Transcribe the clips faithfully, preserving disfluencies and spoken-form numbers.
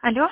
Алло?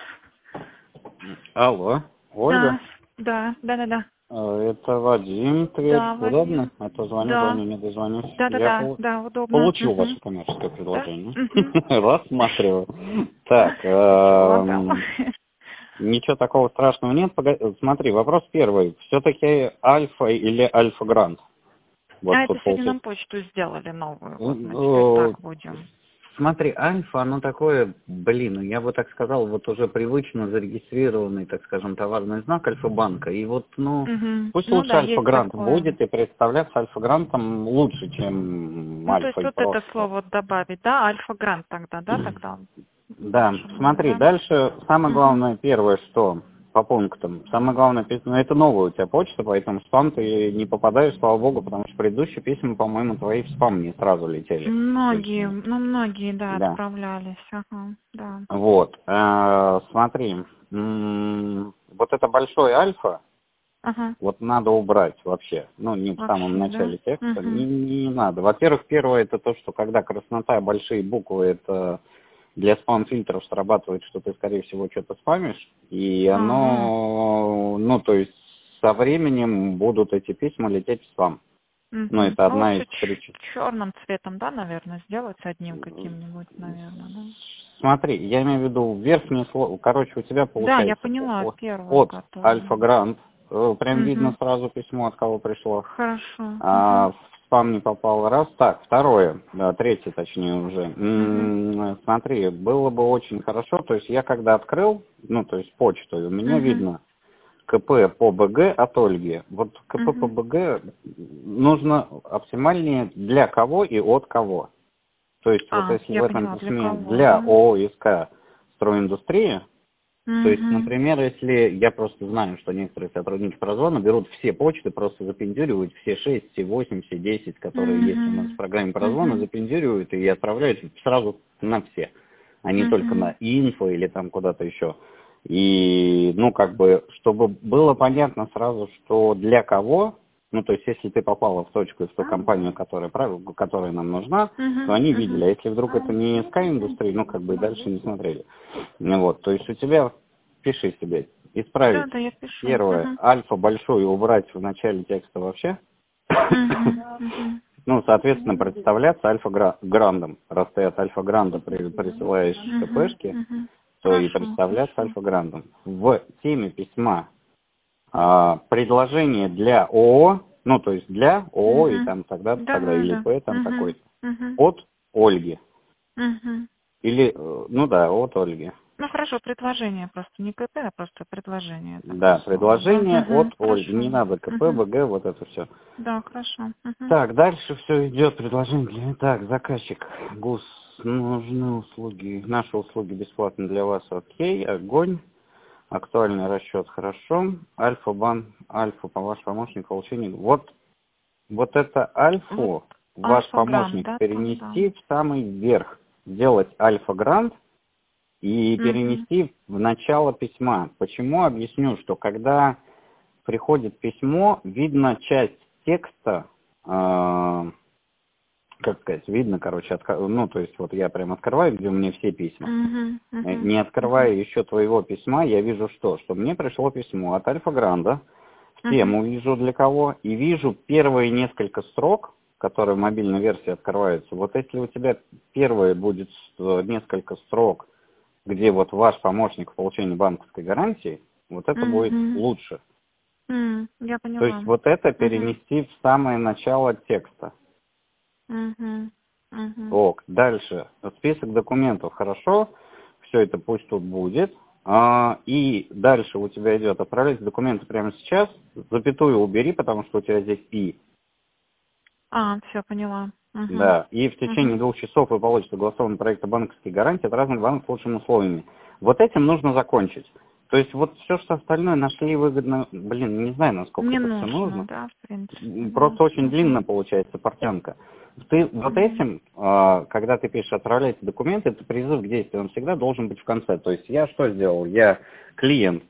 Алло, Ольга? Да, да, да, да. Э, Это Вадим. Привет. Да, Удобно? Вадим. А то звоню, Да. звоню, не дозвонюсь. Да, да, Я да, пол- да, удобно. получил Мгм. ваше коммерческое Да? предложение. Мгм. Рассматриваю. Так, Чего там? эм, ничего такого страшного нет. Пога- Смотри, вопрос первый. Все-таки Альфа или Альфа Гранд? Вот А это тут сегодня нам получается. почту сделали новую. Вот мы теперь Ну, так будем. Смотри, Альфа, оно такое, блин, ну, я бы так сказал, вот уже привычно зарегистрированный, так скажем, товарный знак Альфа-банка. И вот, ну, Мгм. пусть Ну лучше да, есть Альфа-грант такое. будет и представляться Альфа-грантом лучше, чем Ну, то есть Альфа и вот это просто. слово добавить, да? Альфа-грант тогда, да, тогда? Да, Лучше будет, смотри, да? дальше самое Мгм. главное, первое, что по пунктам. Самое главное, пис- ну, это новая у тебя почта, поэтому в спам ты не попадаешь, слава богу, потому что предыдущие письма, по-моему, твои в спам не сразу летели. То есть, Многие, ну, ну, многие, да, да. отправлялись. Ага, да. Вот, э, смотри, м, вот это большой альфа, Ага. вот надо убрать вообще, ну, не в самом Вообще, да? начале текста, не, Угу. не надо. Во-первых, первое, это то, что когда краснота, большие буквы, это для спам-фильтров срабатывает, что ты, скорее всего, что-то спамишь, и Ага. оно, ну, то есть со временем будут эти письма лететь в спам. Ну, Мгм. это Ну, одна из лучше причин. черным цветом, да, наверное, сделать одним каким-нибудь, наверное, да? Смотри, я имею в виду верхнее слово. Короче, у тебя Да, я получается поняла, от, первую, от которую. Альфа Грант. э, Прям видно Угу. сразу письмо, от кого пришло. Хорошо. Угу. А, в спам не попало. Раз. Так, второе, да, третье точнее уже. Угу. М, Смотри, было бы очень хорошо. То есть я когда открыл, ну, то есть почту, у меня Угу. видно КП по БГ от Ольги. Вот КП по Угу. БГ нужно оптимальнее для кого и от кого. То есть вот А, если в я этом поняла, для письме кого, для да? ООСК «Стройиндустрия», то есть, Угу. например, если я просто знаю, что некоторые сотрудники Прозвона берут все почты, просто запендюривают все шесть, все восемь, все десять, которые есть у нас в Угу. программе Прозвона, Угу. запендюривают и отправляют сразу на все, а не только Угу. на инфо или там куда-то еще. И, ну, как бы, чтобы было понятно сразу, что для кого, ну, то есть, если ты попала в точку, в ту компанию, которая, прав- которая нам нужна, то они видели. Угу. А если вдруг это не Sky Industry, ну, как бы и дальше не смотрели. Ну, вот, то есть у тебя, пиши себе, Да, исправить да, я пишу. первое, Угу. альфа большой убрать в начале текста вообще. Угу. Угу. Ну, соответственно, представляться альфа-грандом. Раз ты от альфа-гранда при- присылаешь Угу. КПшки, Угу. то и Хорошо, представляться хорошо. альфа-грандом. В теме письма а, предложение для ООО, ну, то есть для ООО и Угу. там тогда-то, Да, тогда, да, или да. П там Угу. такой-то. Угу. От Ольги. Угу. Или, э, ну да, от Ольги. Ну хорошо, предложение просто не КП, а просто предложение такое Да, слово, да? предложение от Угу. Ольги. Хорошо. Не надо КП, Угу. БГ, вот это все. Да, хорошо. Угу. Так, дальше все идет. Предложение для... Так, заказчик. ГУС. Нужны услуги. Наши услуги бесплатны для вас. Окей. Огонь. Актуальный расчет. Хорошо. Альфа-бан. Альфа, по ваш помощник получение. Вот, вот это Вот альфу ваш альфа-грант, помощник да, там, да. перенести в самый верх. Сделать альфа-грант и Угу. перенести в начало письма. Почему? Объясню, что когда приходит письмо, видно часть текста, э, как сказать, видно, короче, отка- ну, то есть вот я прям открываю, где у меня все письма. Угу. Э, Угу. Не Угу. открывая еще твоего письма, я вижу что? Что мне пришло письмо от Альфа Гранда, в Угу. тему вижу для кого, и вижу первые несколько строк, которые в мобильной версии открываются. Вот если у тебя первое будет э, несколько строк, где вот ваш помощник в получении банковской гарантии, вот это будет Угу. лучше. М, Я То есть поняла. вот это Угу. перенести в самое начало текста. Угу. Угу. Ок, дальше. Список документов, хорошо. Все это пусть тут будет. А, и дальше у тебя идет отправлять документы прямо сейчас. Запятую убери, потому что у тебя здесь «и». А, все, поняла. Угу. Да, и в течение Угу. двух часов вы получите согласованный проект банковской гарантии от разных банков с лучшими условиями. Вот этим нужно закончить. То есть вот все, что остальное нашли выгодно, блин, не знаю, насколько Не это все нужно, нужно. да, в принципе, да. Просто очень Угу. длинно получается портянка. Ты вот Угу. этим, а, когда ты пишешь «отправляйте документы», это призыв к действию, он всегда должен быть в конце. То есть я что сделал? Я клиент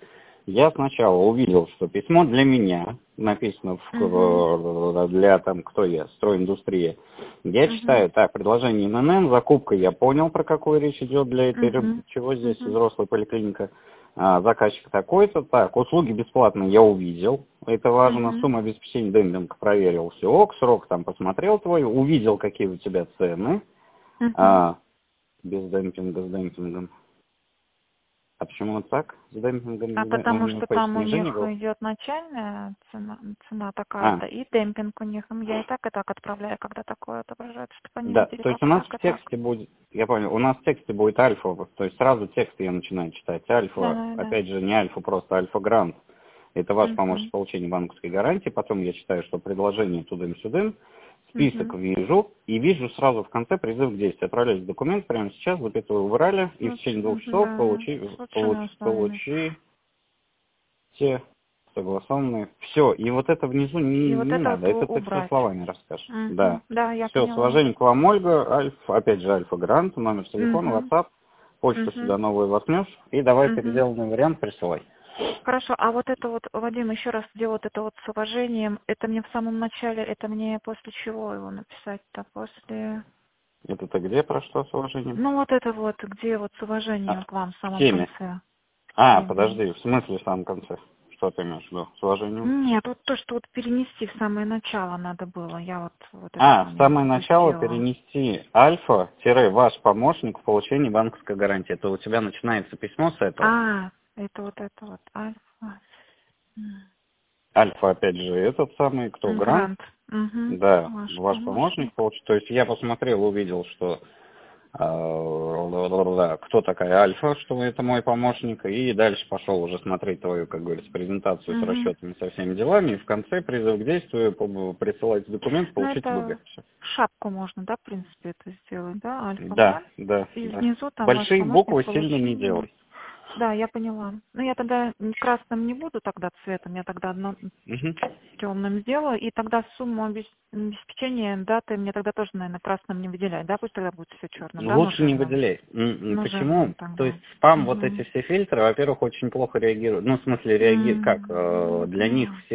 Я сначала увидел, что письмо для меня написано в, Угу. для там, кто я, стройиндустрия. Я Угу. читаю, так, предложение эм эн эм, закупка, я понял, про какую речь идет для этой, Угу. чего здесь, Угу. взрослая поликлиника. А, заказчик такой-то, так, услуги бесплатные я увидел, это важно, Угу. сумма обеспечения демпинг проверил, все ок, срок там посмотрел твой, увидел, какие у тебя цены, Угу. а, без демпинга, с демпингом. А почему вот так? С демпингом А с дем- потому ну, что то есть там у них снижение было? идет начальная цена, цена А, такая-то, и демпинг у них. Я и так, и так отправляю, когда такое отображается, чтобы они да, видели, то есть как у и нас так, в и так. тексте будет, я понял, у нас в тексте будет альфа, то есть сразу текст я начинаю читать. Да, Альфа, да, да. опять же, не альфа, просто альфа-грант. Это ваш поможет Угу. в получении банковской гарантии. Потом я читаю, что предложение тудым-сюдым, список Угу. вижу, и вижу сразу в конце призыв к действию. Отправляюсь документ прямо сейчас, запятую убрали, и в течение двух Лучше, часов да, получи, с лучшими получ, условиями. получи все согласованные. Все, и вот это внизу не, И вот не это вот надо, у- это ты все убрать. словами расскажешь. Да. Угу. Да, я Все, с поняла. уважением к вам, Ольга, Альфа, опять же, Альфа Грант, номер телефона, Угу. WhatsApp, почту Угу. сюда новую воткнешь, и давай Угу. переделанный вариант присылай. Хорошо, а вот это вот, Вадим, еще раз, где вот это вот с уважением, это мне в самом начале, это мне после чего его написать-то? После... Это-то где, про что с уважением? Ну вот это вот, где вот с А, уважением к вам в в самом теме. конце. А, Теме. подожди, в смысле в самом конце? Что ты имеешь в виду? С уважением? Нет, вот то, что вот перенести в самое начало надо было. Я вот, вот этот А, в момент самое начало упустила. перенести альфа-ваш помощник в получении банковской гарантии. Это у тебя начинается письмо с этого. А, это вот это вот альфа. Альфа, опять же, этот самый, кто М, грант. Грант. Угу. Да, Ваш ваш помощник помощник. получит. То есть я посмотрел, увидел, что э, кто такая Альфа, что это мой помощник, и дальше пошел уже смотреть твою, как говорится, презентацию с Угу. расчетами, со всеми делами, и в конце призыв к действию, по- присылать документ, Ну получить ВГ. это Всё. шапку можно, да, в принципе, это сделать, да, Да, альфа-грант. да, И да. внизу там ваш Большие помощник буквы сильно не получил. делай. Да, я поняла. Ну, я тогда м, красным не буду тогда цветом, я тогда одно Мгм. темным сделаю, и тогда сумму обес- обеспечения даты мне тогда тоже, наверное, красным не выделять, да, пусть тогда будет все черным, да, Лучше не нуженным. выделяй. М, м, Почему? Нуженным То тогда. есть спам, вот эти Угу. все фильтры, во-первых, очень плохо реагируют. Ну, в смысле, реагируют как? Ну, э, я Для них поняла. все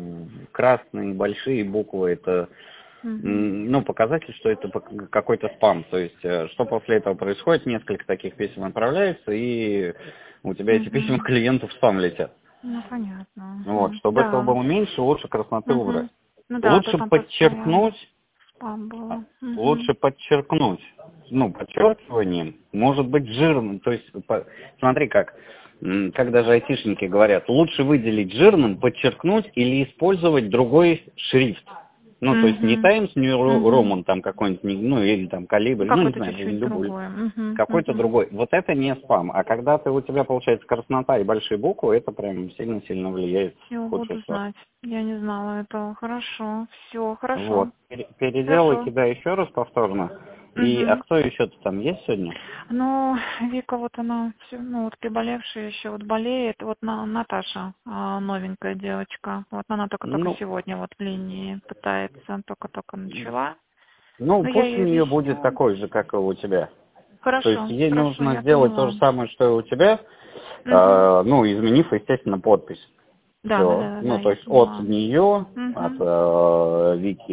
в- красные большие буквы это, Угу. м, ну, показатель, что это пок- какой-то спам. То есть, э, что после этого происходит? Несколько таких писем отправляется, и у тебя эти письма Угу. клиентов в спам летят. Ну, понятно. Вот, Угу. чтобы этого Да. было меньше, лучше красноты убрать. Угу. Ну да, а то Лучше там подчеркнуть, постоянно спам было. Угу. лучше подчеркнуть, ну, подчеркиванием, может быть жирным, то есть, по- смотри как, м, как даже айтишники говорят, лучше выделить жирным, подчеркнуть или использовать другой шрифт. Ну, то есть не Угу. Times New Угу. Roman там какой-нибудь, не- ну, или там Ну, Калибри, ну, не какой-то знаю, чуть-чуть любой, другой. Угу. какой-то Угу. другой. Вот это не спам, а когда ты, у тебя получается краснота и большие буквы, это прям сильно-сильно влияет Все, в худшую буду сторону. знать. Я не знала этого. Хорошо. Все, хорошо. Вот. Пере- Переделай, Хорошо. кидай еще раз повторно. И, а Угу. кто еще-то там есть сегодня? Ну, Вика, вот она, всё, ну, вот приболевшая еще вот болеет. Вот на, Наташа, а, новенькая девочка. Вот она только-только Ну, сегодня вот в линии пытается, только-только начала. ну, Но я пусть у ей нее будет объясню. такой же, как и у тебя. То есть Хорошо, ей хорошо, нужно я сделать то поняла. же самое, что и у тебя, Угу. э, ну, изменив, естественно, подпись. Да, да, Все. да, да, Ну, да, то я есть от поняла. нее, от Угу. э, Вики,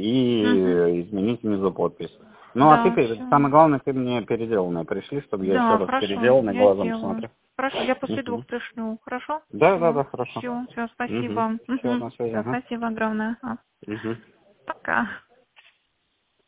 Угу. и изменить внизу подпись. Ну, а ты, Да, пере- все. самое главное, ты мне переделанное пришли, чтобы я еще Да, раз хорошо, переделанный я глазом сделаю. посмотрел. Хорошо, я после двух Мгм. пришлю. Хорошо? Да, да, Все. да, хорошо. Все, все, Угу. спасибо. Все, Угу. на связи, Все, ага. спасибо огромное. А, Угу. пока.